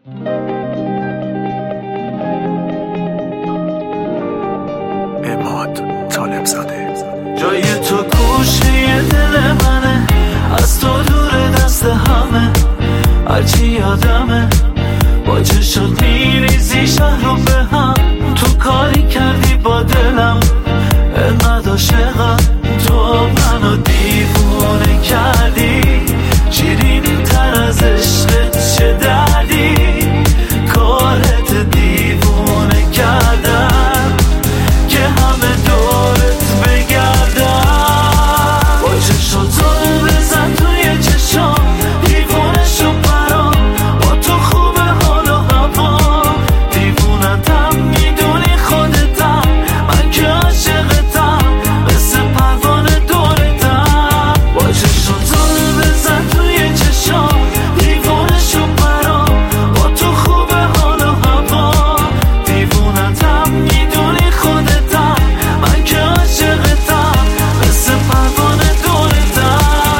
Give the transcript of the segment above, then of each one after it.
عماد طالب زاده. جای تو گوشه دل منه، از تو دور دست همه، هرچی یادمه با چشات میریزی شهر رو به هم. تو کاری کردی با دلم انقدر عاشقم، تو منو دیوونه کردی، شیرین تر از عشقت چه دردی، کارت دیوونه کردن که همه دورت بگردن. با چشاتو بزن توی چشام، دیوونه شو برام، با تو خوبه حال و هوا، دیوونتم میدونی خودتم، من که عاشقتم مثل پروانه دورتم. با چشاتو بزن توی چشام، دیوونه شو برام، با تو خوبه حال و هوا، دیوونتم میدونی خودتم، من که عاشقتم مثل پروانه دورتم.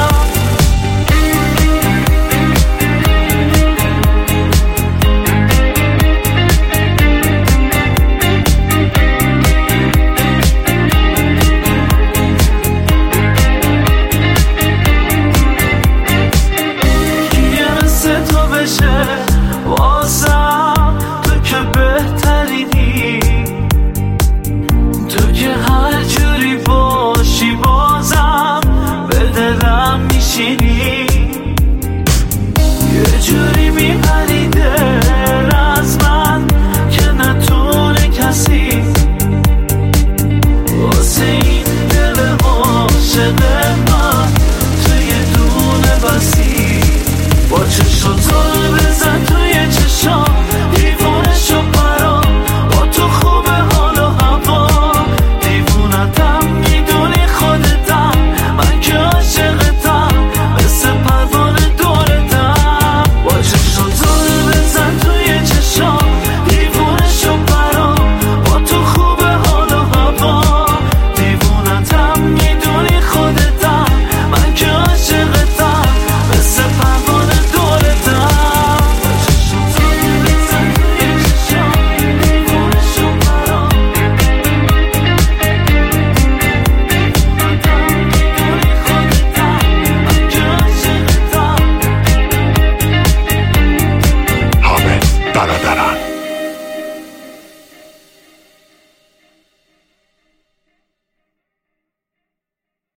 یه مثل تو بشه واسم، تو که بهترینی، تو که هر جوری باشی بازم به دلم میشینی. یه جوری میپری دل از من که نتونه کسی واسه این دل عاشق من تو یه دونه بسی. با چشاتو